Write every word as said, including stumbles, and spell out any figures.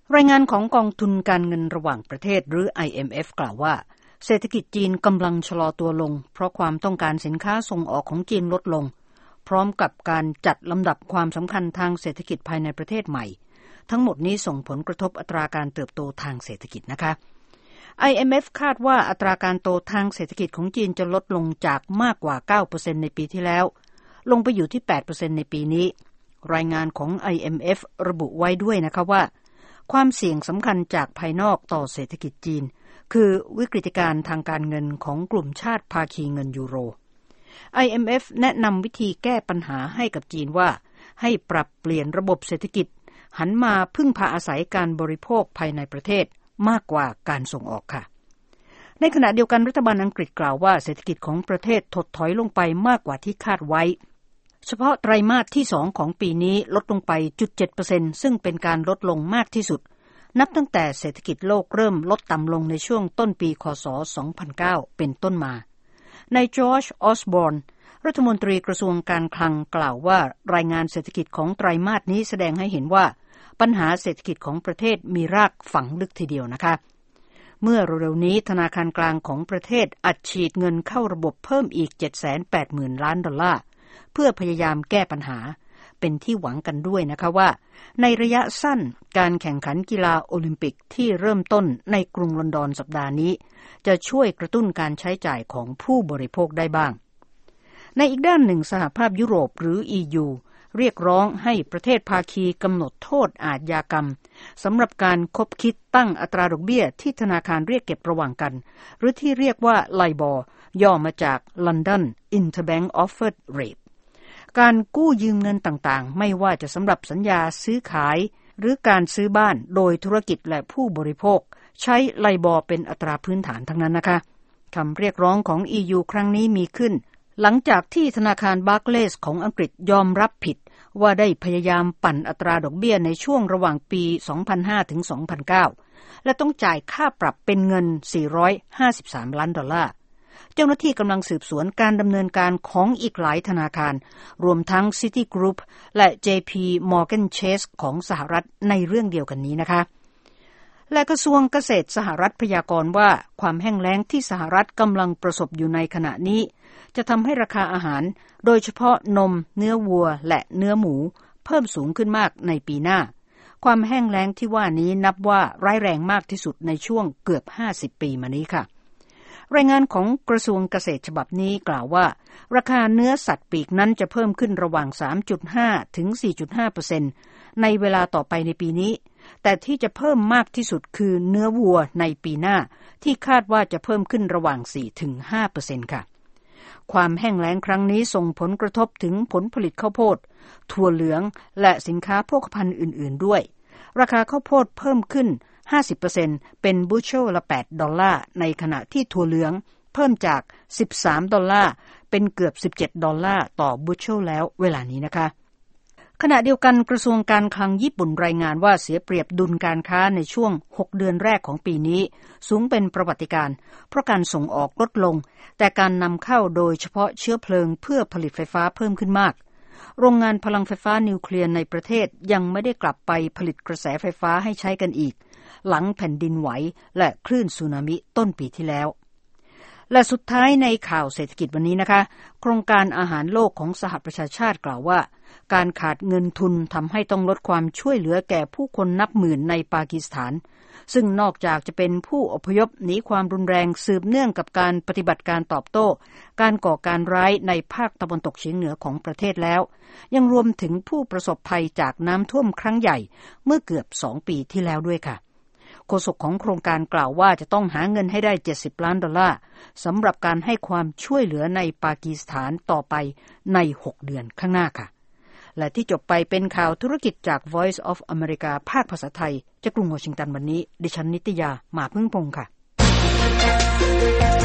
รายงานของกองทุนการเงินระหว่างประเทศหรือ ไอ เอ็ม เอฟ กล่าวว่าเศรษฐกิจจีนกำลังชะลอตัวลงเพราะความต้องการสินค้าส่งออกของจีนลดลงพร้อมกับการจัดลำดับความสำคัญทางเศรษฐกิจภายในประเทศใหม่ทั้งหมดนี้ส่งผลกระทบอัตราการเติบโตทางเศรษฐกิจนะคะ ไอ เอ็ม เอฟ คาดว่าอัตราการโตทางเศรษฐกิจของจีนจะลดลงจากมากกว่า เก้าเปอร์เซ็นต์ ในปีที่แล้วลงไปอยู่ที่ แปดเปอร์เซ็นต์ ในปีนี้รายงานของ ไอ เอ็ม เอฟ ระบุไว้ด้วยนะคะว่าความเสี่ยงสำคัญจากภายนอกต่อเศรษฐกิจจีนคือวิกฤตการณ์ทางการเงินของกลุ่มชาติภาคีเงินยูโร ไอ เอ็ม เอฟ แนะนำวิธีแก้ปัญหาให้กับจีนว่าให้ปรับเปลี่ยนระบบเศรษฐกิจหันมาพึ่งพาอาศัยการบริโภคภายในประเทศมากกว่าการส่งออกค่ะในขณะเดียวกันรัฐบาลอังกฤษกล่าวว่าเศรษฐกิจของประเทศถดถอยลงไปมากกว่าที่คาดไว้เฉพาะไตรมาสที่สองของปีนี้ลดลงไป ศูนย์จุดเจ็ดเปอร์เซ็นต์ ซึ่งเป็นการลดลงมากที่สุดนับตั้งแต่เศรษฐกิจโลกเริ่มลดต่ำลงในช่วงต้นปีคศสองพันเก้าเป็นต้นมานายจอร์จออสบอร์นรัฐมนตรีกระทรวงการคลังกล่าวว่ารายงานเศรษฐกิจของไตรมาสนี้แสดงให้เห็นว่าปัญหาเศรษฐกิจของประเทศมีรากฝังลึกทีเดียวนะคะเมื่อเร็วๆนี้ธนาคารกลางของประเทศอัดฉีดเงินเข้าระบบเพิ่มอีก เจ็ดแสนแปดหมื่น ล้านดอลลาร์เพื่อพยายามแก้ปัญหาเป็นที่หวังกันด้วยนะคะว่าในระยะสั้นการแข่งขันกีฬาโอลิมปิกที่เริ่มต้นในกรุงลอนดอนสัปดาห์นี้จะช่วยกระตุ้นการใช้จ่ายของผู้บริโภคได้บ้างในอีกด้านหนึ่งสหภาพยุโรปหรือ อี ยู เรียกร้องให้ประเทศภาคีกำหนดโทษอาชญากรรมสำหรับการคบคิดตั้งอัตราดอกเบี้ยที่ธนาคารเรียกเก็บระหว่างกันหรือที่เรียกว่า ไลบอร์ ย่อมาจาก London Interbank Offered Rate การกู้ยืมเงินต่างๆไม่ว่าจะสำหรับสัญญาซื้อขายหรือการซื้อบ้านโดยธุรกิจและผู้บริโภคใช้ไลบอร์เป็นอัตราพื้นฐานทั้งนั้นนะคะคำเรียกร้องของ อี ยู ครั้งนี้มีขึ้นหลังจากที่ธนาคารบาร์เคลย์ของอังกฤษยอมรับผิดว่าได้พยายามปั่นอัตราดอกเบี้ยในช่วงระหว่างปี สองพันห้า ถึง สองพันเก้า และต้องจ่ายค่าปรับเป็นเงิน สี่ร้อยห้าสิบสาม ล้านดอลลาร์เจ้าหน้าที่กำลังสืบสวนการดำเนินการของอีกหลายธนาคารรวมทั้ง Citigroup และ เจ พี Morgan Chase ของสหรัฐในเรื่องเดียวกันนี้นะคะและกระทรวงเกษตรสหรัฐพยากรณ์ว่าความแห้งแล้งที่สหรัฐกำลังประสบอยู่ในขณะนี้จะทำให้ราคาอาหารโดยเฉพาะนมเนื้อวัวและเนื้อหมูเพิ่มสูงขึ้นมากในปีหน้าความแห้งแล้งที่ว่านี้นับว่าร้ายแรงมากที่สุดในช่วงเกือบห้าสิบปีมานี้ค่ะรายงานของกระทรวงเกษตรฉบับนี้กล่าวว่าราคาเนื้อสัตว์ปีกนั้นจะเพิ่มขึ้นระหว่าง สามจุดห้า ถึง สี่จุดห้าเปอร์เซ็นต์ ในเวลาต่อไปในปีนี้แต่ที่จะเพิ่มมากที่สุดคือเนื้อวัวในปีหน้าที่คาดว่าจะเพิ่มขึ้นระหว่าง สี่ถึงห้าเปอร์เซ็นต์ ค่ะความแห้งแล้งครั้งนี้ส่งผลกระทบถึงผลผลิตข้าวโพดถั่วเหลืองและสินค้าโภคภัณฑ์อื่นๆด้วยราคาข้าวโพดเพิ่มขึ้น ห้าสิบเปอร์เซ็นต์ เป็นบุชเชลละแปดดอลลาร์ในขณะที่ถั่วเหลืองเพิ่มจากสิบสามดอลลาร์เป็นเกือบสิบเจ็ดดอลลาร์ต่อบุชเชลแล้วเวลานี้นะคะขณะเดียวกันกระทรวงการคลังญี่ปุ่นรายงานว่าเสียเปรียบดุลการค้าในช่วงหกเดือนแรกของปีนี้สูงเป็นประวัติการณ์เพราะการส่งออกลดลงแต่การนำเข้าโดยเฉพาะเชื้อเพลิงเพื่อผลิตไฟฟ้าเพิ่มขึ้นมากโรงงานพลังไฟฟ้านิวเคลียร์ในประเทศยังไม่ได้กลับไปผลิตกระแสไฟฟ้าให้ใช้กันอีกหลังแผ่นดินไหวและคลื่นสึนามิต้นปีที่แล้วและสุดท้ายในข่าวเศรษฐกิจวันนี้นะคะโครงการอาหารโลกของสหประชาชาติกล่าวว่าการขาดเงินทุนทำให้ต้องลดความช่วยเหลือแก่ผู้คนนับหมื่นในปากีสถานซึ่งนอกจากจะเป็นผู้อพยพหนีความรุนแรงสืบเนื่องกับการปฏิบัติการตอบโต้การก่อการร้ายในภาคตะวันตกเฉียงเหนือของประเทศแล้วยังรวมถึงผู้ประสบภัยจากน้ำท่วมครั้งใหญ่เมื่อเกือบสองปีที่แล้วด้วยค่ะโฆษกของโครงการกล่าวว่าจะต้องหาเงินให้ได้เจ็ดสิบล้านดอลลาร์สำหรับการให้ความช่วยเหลือในปากีสถานต่อไปในหกเดือนข้างหน้าค่ะและที่จบไปเป็นข่าวธุรกิจจาก Voice of America ภาคภาษาไทยจากกรุงวอชิงตันวันนี้ดิฉันนิตยาหมาพึ่งพงษ์ค่ะ